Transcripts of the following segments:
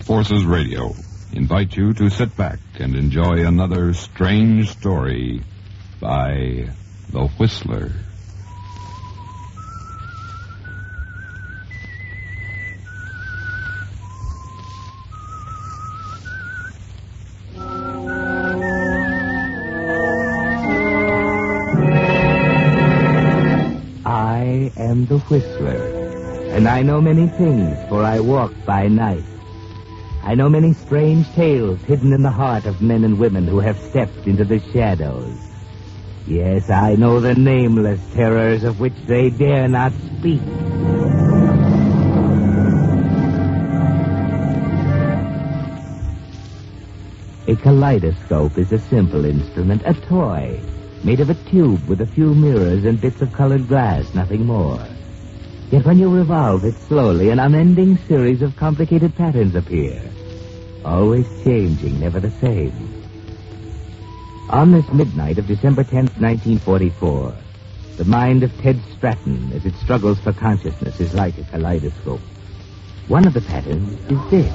Forces Radio invite you to sit back and enjoy another strange story by The Whistler. I am the Whistler, and I know many things, for I walk by night. I know many strange tales hidden in the heart of men and women who have stepped into the shadows. Yes, I know the nameless terrors of which they dare not speak. A kaleidoscope is a simple instrument, a toy, made of a tube with a few mirrors and bits of colored glass, nothing more. Yet when you revolve it slowly, an unending series of complicated patterns appear, always changing, never the same. On this midnight of December 10th, 1944, the mind of Ted Stratton, as it struggles for consciousness, is like a kaleidoscope. One of the patterns is this.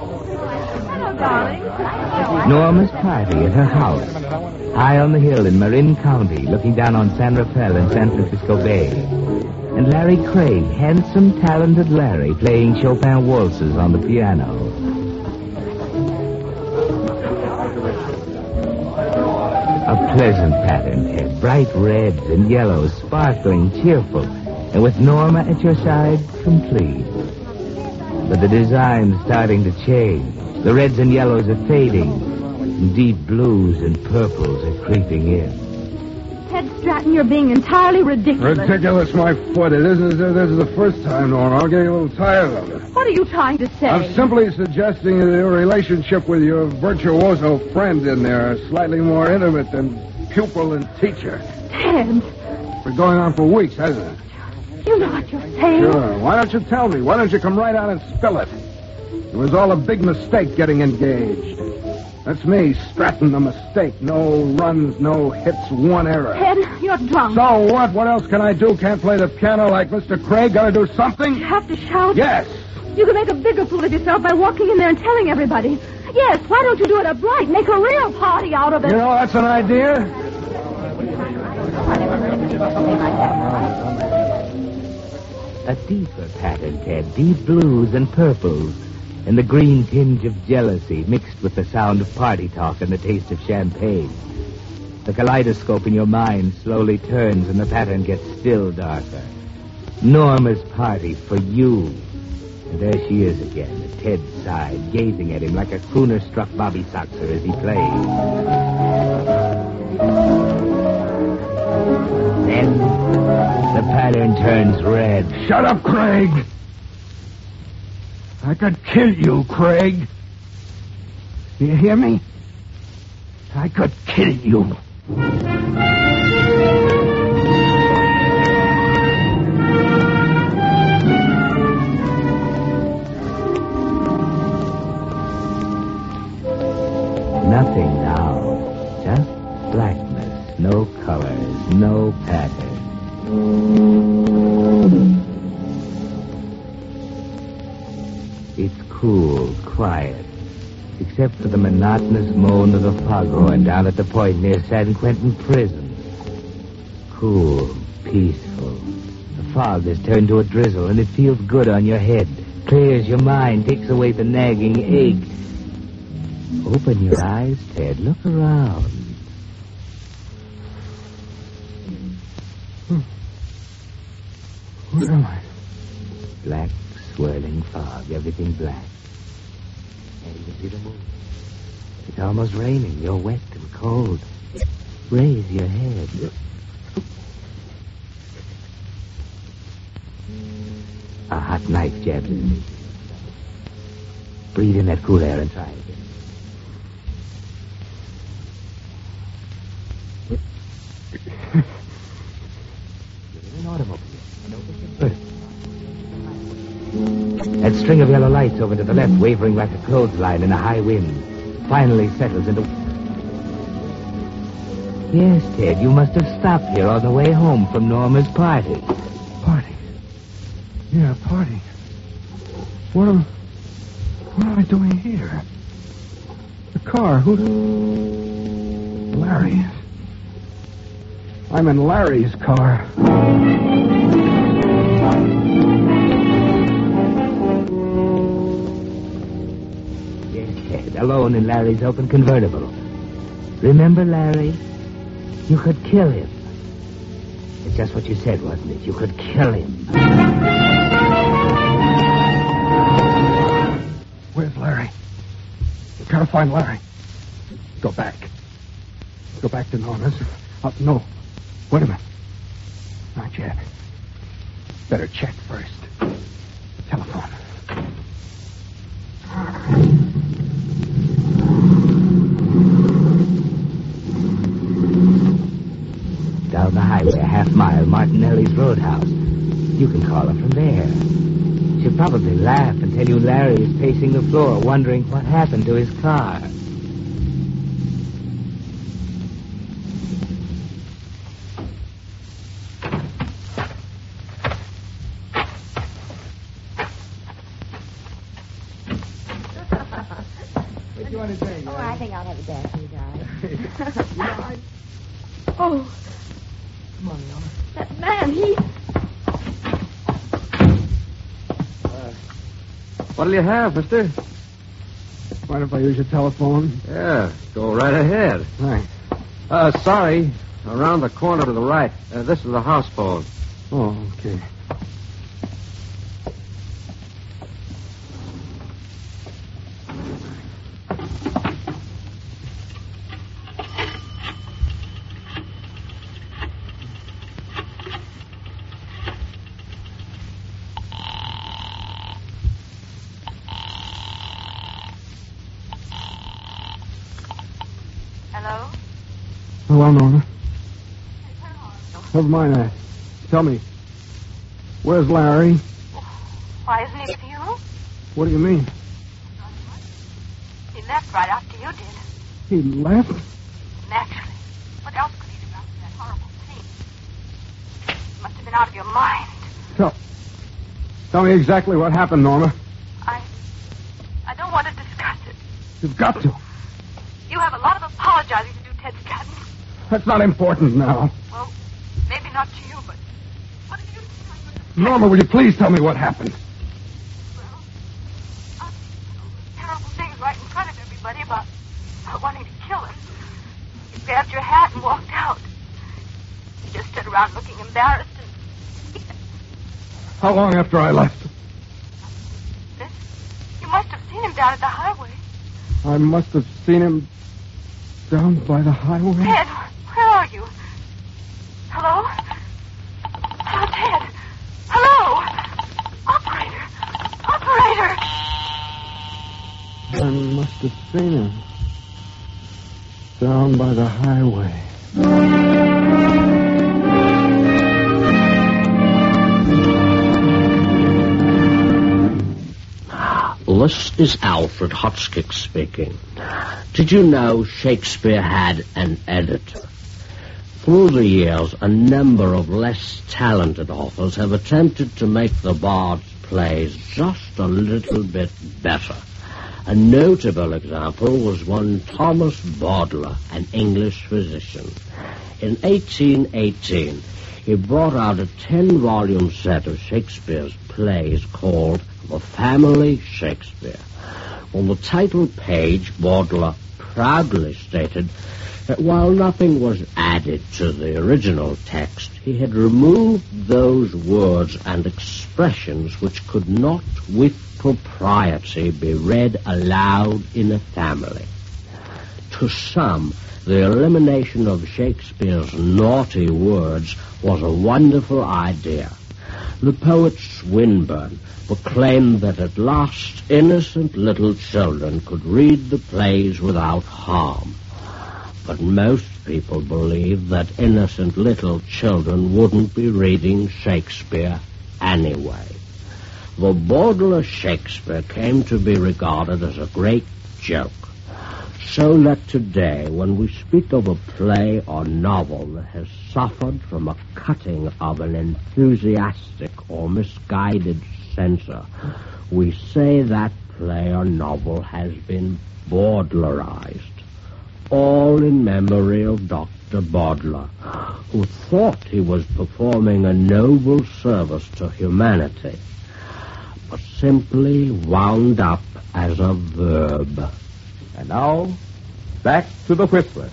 Norma's party at her house, high on the hill in Marin County, looking down on San Rafael and San Francisco Bay. And Larry Craig, handsome, talented Larry, playing Chopin waltzes on the piano. A pleasant pattern, Ted. Bright reds and yellows, sparkling, cheerful. And with Norma at your side, complete. But the design's starting to change. The reds and yellows are fading. And deep blues and purples are creeping in. Ted Stratton, you're being entirely ridiculous. Ridiculous, my foot. This is the first time, Norma. I'm getting a little tired of it. What are you trying to say? I'm simply suggesting that your relationship with your virtuoso friend in there is slightly more intimate than pupil and teacher. Ted. Been going on for weeks, hasn't it? You know what you're saying. Sure. Why don't you tell me? Why don't you come right out and spill it? It was all a big mistake getting engaged. That's me, Stratton, the mistake. No runs, no hits, one error. Ted, you're drunk. So what? What else can I do? Can't play the piano like Mr. Craig? Gotta do something? You have to shout. Yes. You can make a bigger fool of yourself by walking in there and telling everybody. Yes, why don't you do it upright? Make a real party out of it. You know, that's an idea. A deeper pattern, Ted. Deep blues and purples. And the green tinge of jealousy mixed with the sound of party talk and the taste of champagne. The kaleidoscope in your mind slowly turns and the pattern gets still darker. Norma's party for you. And there she is again, at Ted's side, gazing at him like a crooner-struck Bobby Soxer as he plays. Then the pattern turns red. Shut up, Craig! I could kill you, Craig. You hear me? I could kill you. Nothing now. Just blackness. No colors. No pattern. It's cool, quiet, except for the monotonous moan of the foghorn down at the point near San Quentin Prison. Cool, peaceful. The fog has turned to a drizzle, and it feels good on your head. Clears your mind, takes away the nagging ache. Open your eyes, Ted. Look around. Where am I? Black, swirling fog, everything black. And you can see the moon. It's almost raining. You're wet and cold. Raise your head. A hot knife jabs at me. Breathe in that cool air and try again. You're in an automobile. That string of yellow lights over to the left, wavering like a clothesline in a high wind, finally settles into... Yes, Ted, you must have stopped here on the way home from Norma's party. Party? Yeah, party. What What am I doing here? The car. Who? Larry. I'm in Larry's car. Yes, alone in Larry's open convertible. Remember, Larry? You could kill him. It's just what you said, wasn't it? You could kill him. Where's Larry? We gotta find Larry. Go back. Go back to Norma's. No. Wait a minute. Not yet. Better check first. Telephone. Down the highway, a half-mile, Martinelli's Roadhouse. You can call her from there. She'll probably laugh and tell you Larry is pacing the floor, wondering what happened to his car. What do you want to drink? Oh, I think I'll have a dash, you darling. Oh. Oh, Come on, Norma. that man, he... What'll you have, mister? Mind if I use your telephone? Yeah, go right ahead. Thanks. Sorry. Around the corner to the right. This is the house phone. Oh, okay. Hello? Hello, Norma. Never mind that. Tell me, where's Larry? Why, isn't he with you? What do you mean? He left right after you did. He left? Naturally. What else could he do after that horrible thing? You must have been out of your mind. Tell me exactly what happened, Norma. I don't want to discuss it. You've got to. You have a lot of apologizing to do, Ted Stratton. That's not important now. Well, maybe not to you, but what have you done? Norma, will you please tell me what happened? Well, terrible things right in front of everybody about wanting to kill him. You grabbed your hat and walked out. You just stood around looking embarrassed and... How long after I left? This? You must have seen him down at the highway. I must have seen him down by the highway. Ted, where are you? Hello? Hello, Ted. Hello? Operator! Operator! I must have seen him down by the highway. This is Alfred Hotchkiss speaking. Did you know Shakespeare had an editor? Through the years, a number of less talented authors have attempted to make the Bard's plays just a little bit better. A notable example was one Thomas Bowdler, an English physician. In 1818, he brought out a 10-volume set of Shakespeare's plays called The Family Shakespeare. On the title page, Bowdler proudly stated that while nothing was added to the original text, he had removed those words and expressions which could not with propriety be read aloud in a family. To some, the elimination of Shakespeare's naughty words was a wonderful idea. The poet Swinburne proclaimed that at last innocent little children could read the plays without harm. But most people believe that innocent little children wouldn't be reading Shakespeare anyway. The Bowdler Shakespeare came to be regarded as a great joke. So that today, when we speak of a play or novel that has suffered from a cutting of an enthusiastic or misguided censor, we say that Sinclair novel has been Bawdlerized, all in memory of Dr. Bawdler, who thought he was performing a noble service to humanity, but simply wound up as a verb. And now, back to the Whistler.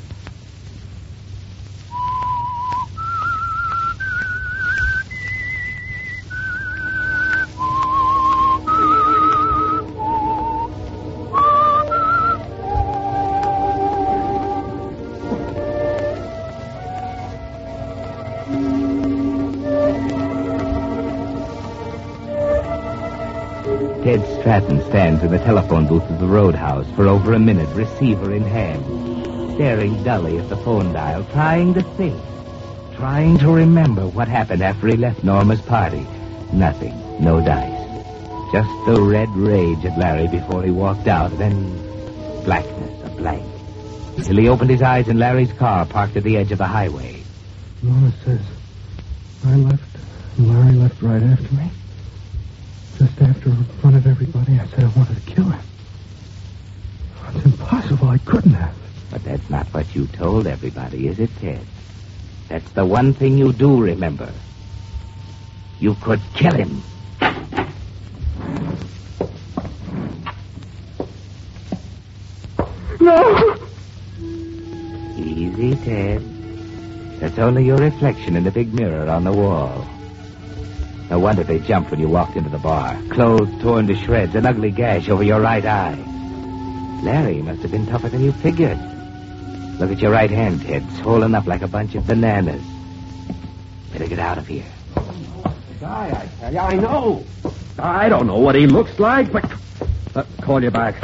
Ted Stratton stands in the telephone booth of the Roadhouse for over a minute, receiver in hand, staring dully at the phone dial, trying to think, trying to remember what happened after he left Norma's party. Nothing, no dice. Just the red rage at Larry before he walked out, then blackness, a blank. Until he opened his eyes in Larry's car parked at the edge of the highway. Norma says I left, and Larry left right after me. Just after, in front of everybody, I said I wanted to kill him. It's impossible. I couldn't have. But that's not what you told everybody, is it, Ted? That's the one thing you do remember. You could kill him. No! Easy, Ted. That's only your reflection in the big mirror on the wall. No wonder they jumped when you walked into the bar. Clothes torn to shreds, an ugly gash over your right eye. Larry must have been tougher than you figured. Look at your right hand, Ted, swollen up like a bunch of bananas. Better get out of here. Guy, I tell you, I know. I don't know what he looks like, but... call you back.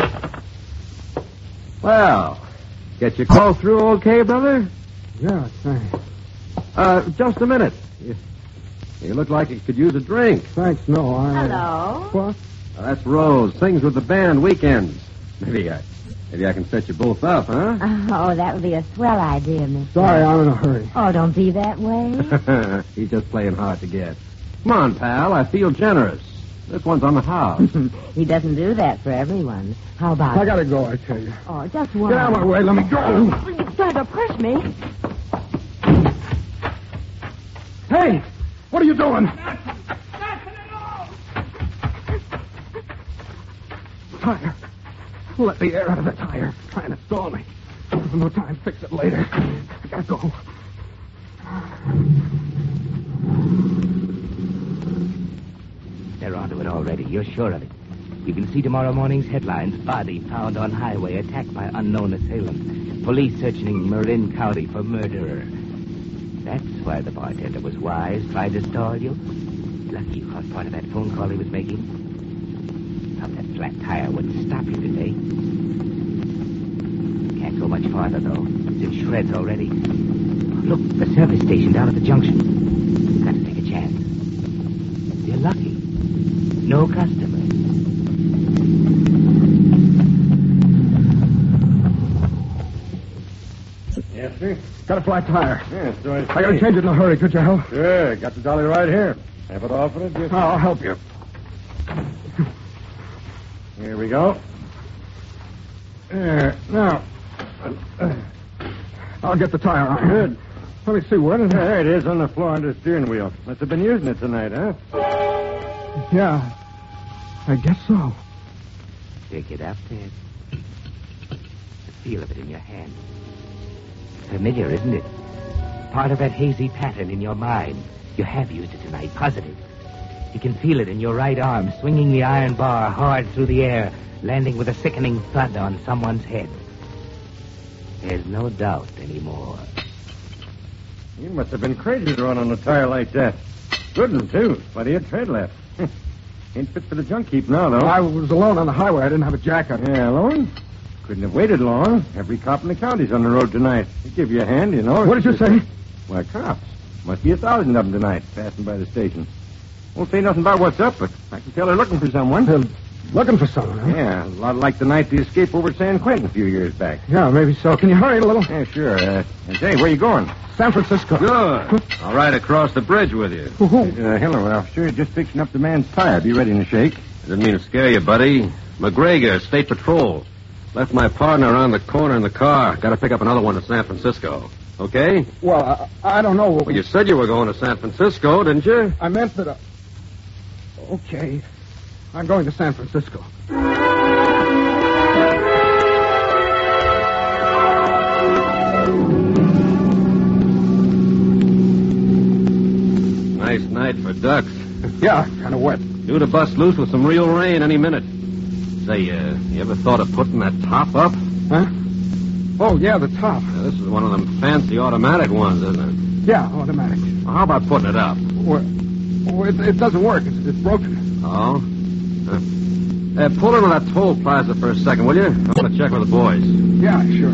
Well, get your call through okay, brother? Yeah, thanks. Just a minute. You look like you could use a drink. Thanks, no, Hello? What? That's Rose. Sings with the band weekends. Maybe I can set you both up, huh? Oh, that would be a swell idea, Mister. Sorry, I'm in a hurry. Oh, don't be that way. He's just playing hard to get. Come on, pal. I feel generous. This one's on the house. He doesn't do that for everyone. How about I gotta go, I tell you. Oh, just one. Get out of my way. Let me go. You're trying to push me. Hey! What are you doing? Tire. Let the air out of the tire. Trying to stall me. There's no time. Fix it later. I gotta go. They're onto it already. You're sure of it. You can see tomorrow morning's headlines. Body found on highway, attacked by unknown assailant. Police searching Marin County for murderer. That's why the bartender was wise, tried to stall you. Lucky you caught part of that phone call he was making. Thought that flat tire wouldn't stop you today. Can't go much farther, though. It's in shreds already. Look, the service station down at the junction. Got to take a chance. You're lucky. No customers. Yes, sir? Got a flat tire. Yes, so I gotta change it in a hurry. Could you help? Sure. Got the dolly right here. Have it offered it? I'll help you. Here we go. There. Now. I'll get the tire on. Good. Let me see. What is it? There it is on the floor under the steering wheel. Must have been using it tonight, huh? Yeah. I guess so. Pick it up, Ted. The feel of it in your hand. Familiar, isn't it? Part of that hazy pattern in your mind. You have used it tonight, positive. You can feel it in your right arm, swinging the iron bar hard through the air, landing with a sickening thud on someone's head. There's no doubt anymore. You must have been crazy to run on a tire like that. Good one, too. Plenty of tread left. Ain't fit for the junk heap now, though. I was alone on the highway. I didn't have a jacket. Yeah, alone? Couldn't have waited long. Every cop in the county's on the road tonight. They give you a hand, you know. What did you say? Why, cops. Must be 1,000 of them tonight, passing by the station. Won't say nothing about what's up, but I can tell they're looking for someone. They're looking for someone, huh? Yeah, a lot like the night they escaped over at San Quentin a few years back. Yeah, maybe so. Can you hurry a little? Yeah, sure. And say, where you going? San Francisco. Good. I'll ride across the bridge with you. Hello, officer. Just fixing up the man's tire. Be ready in a shake. Didn't mean to scare you, buddy. McGregor, State Patrol. Left my partner around the corner in the car. Got to pick up another one in San Francisco. Okay? Well, I don't know. Well, you said you were going to San Francisco, didn't you? I meant that... Okay. I'm going to San Francisco. Nice night for ducks. Yeah, kind of wet. Due to bust loose with some real rain any minute. Say, you ever thought of putting that top up? Huh? Oh, yeah, the top. Now, this is one of them fancy automatic ones, isn't it? Yeah, automatic. Well, how about putting it up? Well, it doesn't work. It's broken. Oh? Pull into that toll plaza for a second, will you? I want to check with the boys. Yeah, sure.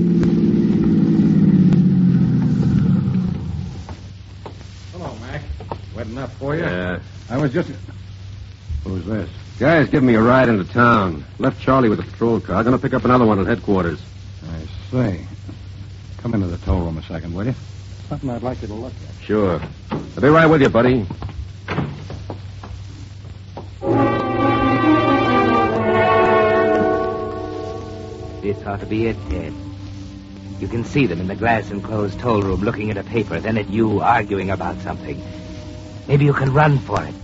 Hello, Mac. Wet enough for you? Yeah. I was just... Who's this? Guy's giving me a ride into town. Left Charlie with the patrol car. Gonna pick up another one at headquarters. I see. Come into the tow room a second, will you? Something I'd like you to look at. Sure. I'll be right with you, buddy. This ought to be it, Ted. You can see them in the glass-enclosed toll room looking at a paper, then at you arguing about something. Maybe you can run for it.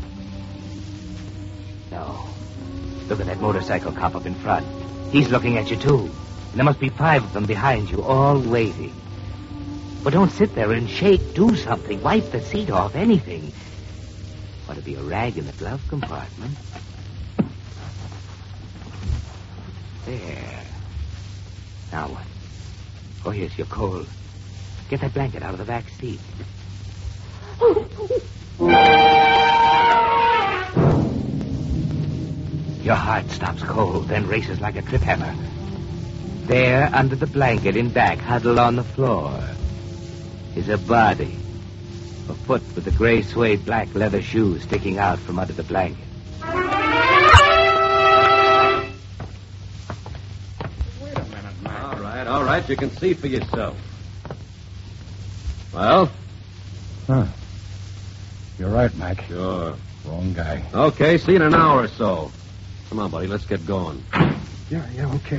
No. Look at that motorcycle cop up in front. He's looking at you, too. And there must be 5 of them behind you, all waiting. But don't sit there and shake. Do something. Wipe the seat off. Anything. Ought to be a rag in the glove compartment. There. Now what? Oh, yes, you're cold. Get that blanket out of the back seat. Your heart stops cold, then races like a trip hammer. There, under the blanket in back, huddled on the floor, is a body. A foot with the gray suede black leather shoes sticking out from under the blanket. Wait a minute, Mac. All right. You can see for yourself. Well? Huh. You're right, Mac. Sure. Wrong guy. Okay, see you in an hour or so. Come on, buddy, let's get going. Yeah, okay.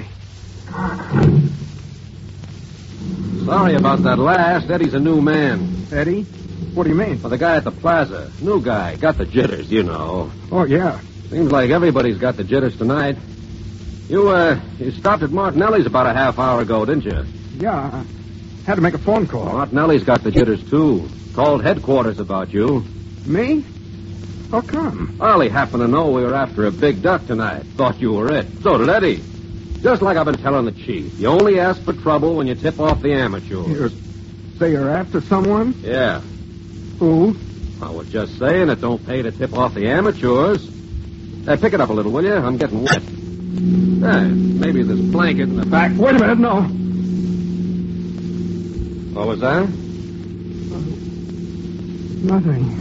Sorry about that last. Eddie's a new man. Eddie? What do you mean? Well, the guy at the plaza. New guy. Got the jitters, you know. Oh, yeah. Seems like everybody's got the jitters tonight. You stopped at Martinelli's about a half hour ago, didn't you? Yeah, I had to make a phone call. Martinelli's got the jitters, too. Called headquarters about you. Me? How come? Well, he happened to know we were after a big duck tonight. Thought you were it. So did Eddie. Just like I've been telling the chief. You only ask for trouble when you tip off the amateurs. Say you're after someone? Yeah. Who? I was just saying it don't pay to tip off the amateurs. Hey, pick it up a little, will you? I'm getting wet. Hey, maybe this blanket in the back. Wait a minute, no. What was that? Nothing.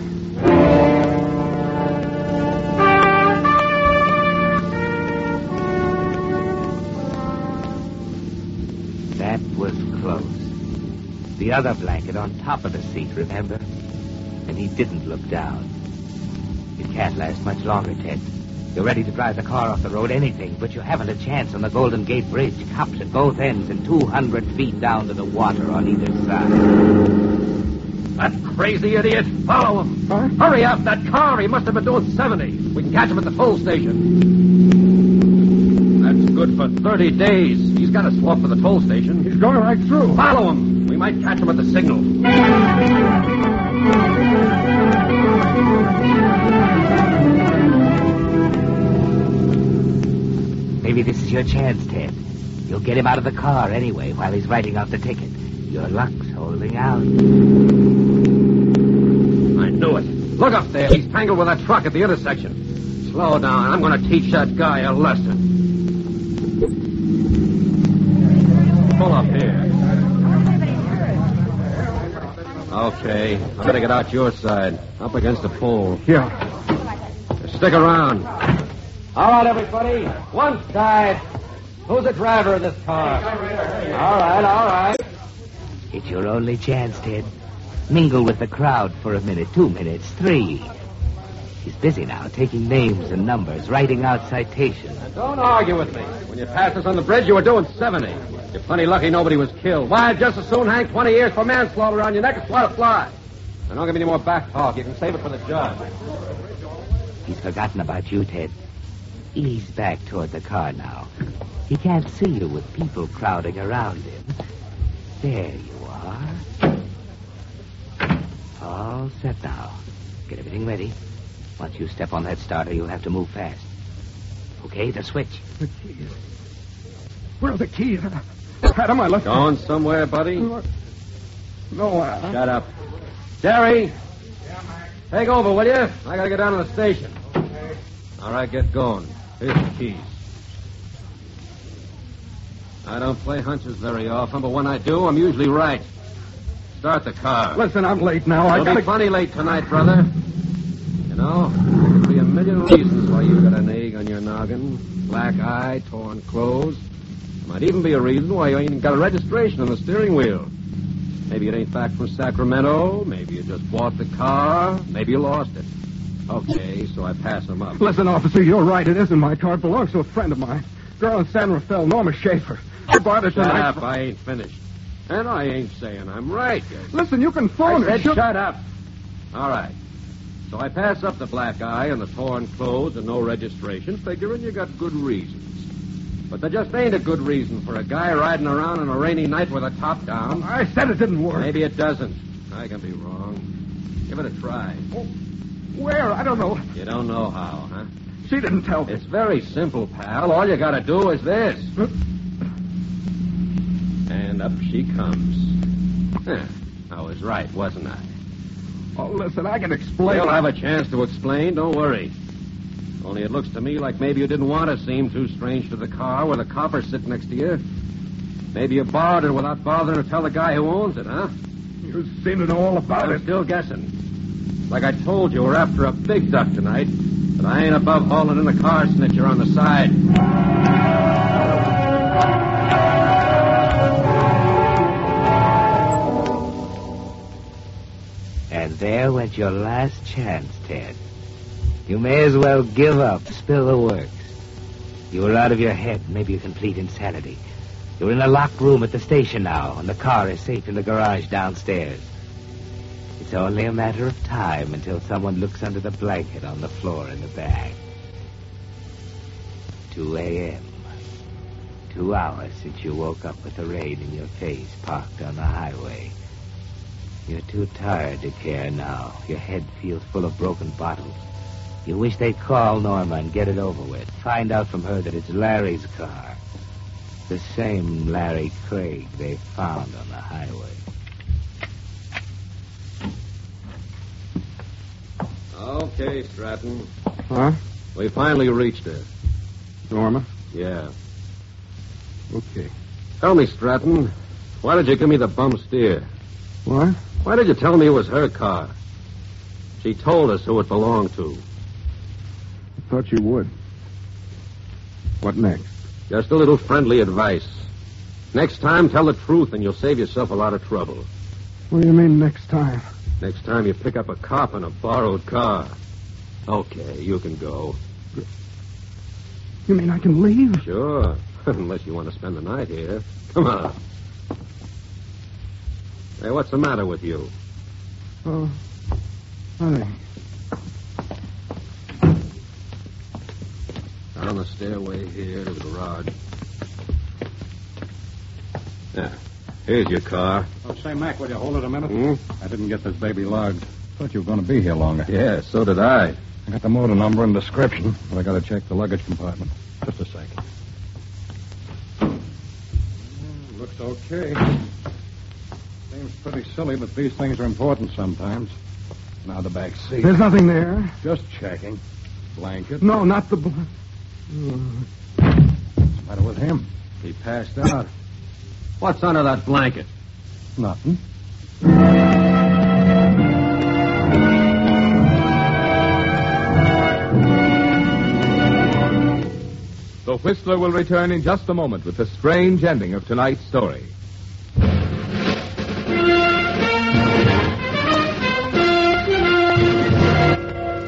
That was close. The other blanket on top of the seat, remember? And he didn't look down. It can't last much longer, Ted. You're ready to drive the car off the road, anything, but you haven't a chance on the Golden Gate Bridge. Cops at both ends and 200 feet down to the water on either side. That crazy idiot. Follow him. Huh? Hurry up. That car. He must have been doing 70. We can catch him at the toll station. That's good for 30 days. He's got to swap for the toll station. He's going right through. Follow him. We might catch him at the signal. Maybe this is your chance, Ted. You'll get him out of the car anyway while he's writing out the ticket. Your luck's holding out. I knew it. Look up there. He's tangled with that truck at the intersection. Slow down. I'm going to teach that guy a lesson. Pull up here. Okay. I'm going to get out your side. Up against the pole. Yeah. Stick around. All right, everybody. One side. Who's the driver of this car? All right. It's your only chance, Ted. Mingle with the crowd for a minute, 2 minutes, 3. He's busy now, taking names and numbers, writing out citations. Don't argue with me. When you passed us on the bridge, you were doing 70. You're plenty lucky nobody was killed. Why, I'd just as soon hang 20 years for manslaughter around your neck as swat a fly. And don't give me any more back talk. You can save it for the judge. He's forgotten about you, Ted. Ease back toward the car now. He can't see you with people crowding around him. There you are. All set now. Get everything ready. Once you step on that starter, you'll have to move fast. Okay, the switch. The keys. Where are the keys? I had them. I left them. Going somewhere, buddy? No, Shut up. Jerry! Take over, will you? I gotta get down to the station. All right, get going. Here's the keys. I don't play hunches very often, but when I do, I'm usually right. Start the car. Listen, I'm late now. You'll be plenty late tonight, brother. You know, there could be a million reasons why you've got an egg on your noggin. Black eye, torn clothes. Might even be a reason why you ain't got a registration on the steering wheel. Maybe it ain't back from Sacramento. Maybe you just bought the car. Maybe you lost it. Okay, so I pass them up. Listen, officer, you're right. It isn't my car. It belongs to a friend of mine. Girl in San Rafael, Norma Schaefer. I bought it Shut tonight. up, I ain't finished. And I ain't saying I'm right. Listen, you can phone I her. said shut up. All right. So I pass up the black eye and the torn clothes and no registration, figuring you got good reasons. But there just ain't a good reason for a guy riding around on a rainy night with a top down. I said it didn't work. Maybe it doesn't. I can be wrong. Give it a try. Oh, where? I don't know. You don't know how, huh? She didn't tell me. It's very simple, pal. All you gotta do is this. And up she comes. I was right, wasn't I? Oh, listen, I can explain. You'll have a chance to explain. Don't worry. Only it looks to me like maybe you didn't want to seem too strange to the car with a copper sitting next to you. Maybe you borrowed it without bothering to tell the guy who owns it, huh? You seem to know all about I'm it. still guessing. Like I told you, we're after a big duck tonight, but I ain't above hauling in the car snitcher on the side. And there went your last chance, Ted. You may as well give up, spill the works. You were out of your head, maybe a complete insanity. You're in a locked room at the station now, and the car is safe in the garage downstairs. It's only a matter of time until someone looks under the blanket on the floor in the back. 2 a.m. 2 hours since you woke up with the rain in your face, parked on the highway. You're too tired to care now. Your head feels full of broken bottles. You wish they'd call Norma and get it over with. Find out from her that it's Larry's car. The same Larry Craig they found on the highway. Okay, Stratton. Huh? We finally reached her. Norma? Yeah. Okay. Tell me, Stratton, why did you give me the bum steer? What? Why did you tell me it was her car? She told us who it belonged to. I thought you would. What next? Just a little friendly advice. Next time, tell the truth, and you'll save yourself a lot of trouble. What do you mean next time? Next time you pick up a cop in a borrowed car. Okay, you can go. You mean I can leave? Sure. Unless you want to spend the night here. Come on. Hey, what's the matter with you? Oh, nothing. Down the stairway here to the garage. Yeah. Here's your car. Oh, say, Mac, will you hold it a minute? Hmm? I didn't get this baby logged. Thought you were going to be here longer. Yeah, so did I. I got the motor number and description, but I got to check the luggage compartment. Just a second. Looks okay. Seems pretty silly, but these things are important sometimes. Now the back seat. There's nothing there. Just checking. Blanket. No, not the... What's the matter with him? He passed out. What's under that blanket? Nothing. The Whistler will return in just a moment with the strange ending of tonight's story.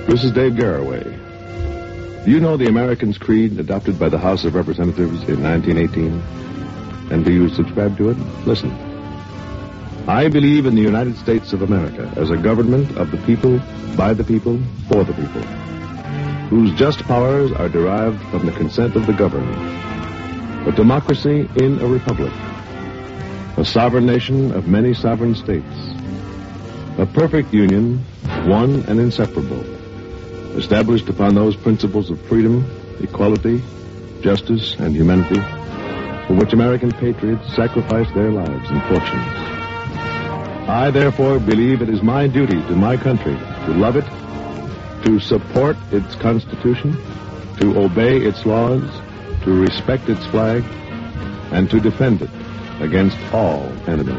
This is Dave Garraway. Do you know the American's Creed adopted by the House of Representatives in 1918? And do you subscribe to it? Listen. I believe in the United States of America as a government of the people, by the people, for the people, whose just powers are derived from the consent of the governed. A democracy in a republic. A sovereign nation of many sovereign states. A perfect union, one and inseparable, established upon those principles of freedom, equality, justice, and humanity, for which American patriots sacrificed their lives and fortunes. I, therefore, believe it is my duty to my country to love it, to support its Constitution, to obey its laws, to respect its flag, and to defend it against all enemies.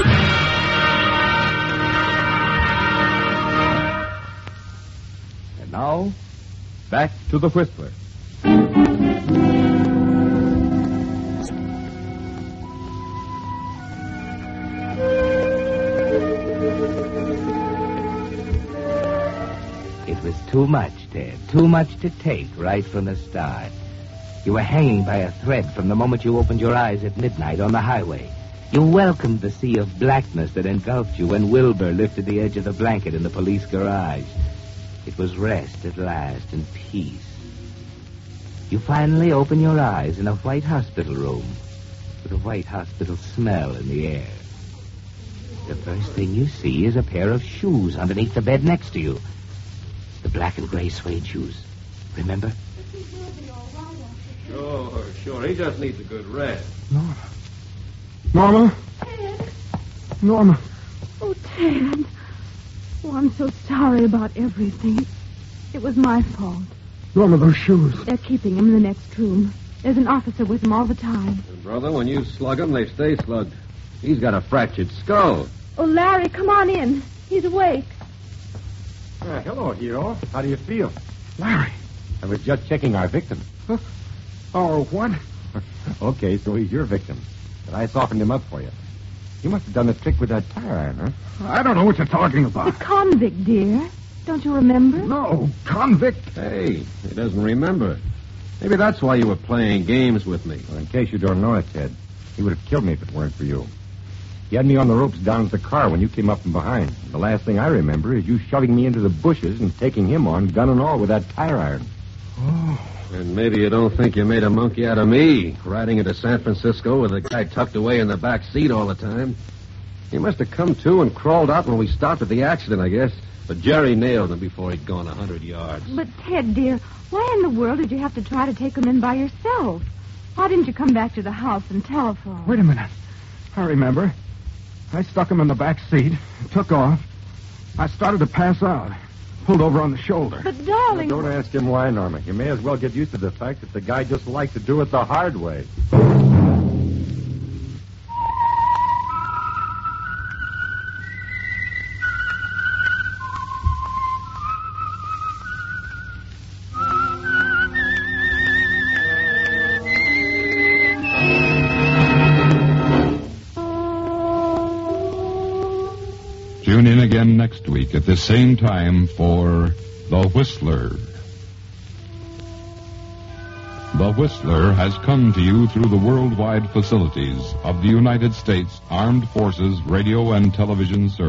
And now, back to the Whistler. It was too much, Ted. Too much to take right from the start. You were hanging by a thread from the moment you opened your eyes at midnight on the highway. You welcomed the sea of blackness that engulfed you when Wilbur lifted the edge of the blanket in the police garage. It was rest at last and peace. You finally open your eyes in a white hospital room with a white hospital smell in the air. The first thing you see is a pair of shoes underneath the bed next to you. The black and gray suede shoes. Remember? Sure. He just needs a good rest. Norma? Ted. Norma. Oh, Ted. Oh, I'm so sorry about everything. It was my fault. Norma, those shoes. They're keeping him in the next room. There's an officer with him all the time. And brother, when you slug him, they stay slugged. He's got a fractured skull. Oh, Larry, come on in. He's awake. Hello, hero. How do you feel? Larry. I was just checking our victim. Huh? Oh, what? Okay, so he's your victim. But I softened him up for you. You must have done the trick with that tire iron, huh? I don't know what you're talking The about. convict, dear. Don't you remember? No, convict. Hey, he doesn't remember. Maybe that's why you were playing games with me. Well, in case you don't know it, Ted, he would have killed me if it weren't for you. He had me on the ropes down at the car when you came up from behind. The last thing I remember is you shoving me into the bushes and taking him on, gun and all, with that tire iron. Oh. And maybe you don't think you made a monkey out of me, riding into San Francisco with a guy tucked away in the back seat all the time. He must have come to and crawled out when we stopped at the accident, I guess. But Jerry nailed him before he'd gone 100 yards. But, Ted, dear, why in the world did you have to try to take him in by yourself? Why didn't you come back to the house and telephone? Wait a minute. I remember. I stuck him in the back seat, took off. I started to pass out. Pulled over on the shoulder. But, darling... Now, don't ask him why, Norma. You may as well get used to the fact that the guy just liked to do it the hard way. Tune in again next week at the same time for The Whistler. The Whistler has come to you through the worldwide facilities of the United States Armed Forces Radio and Television Service.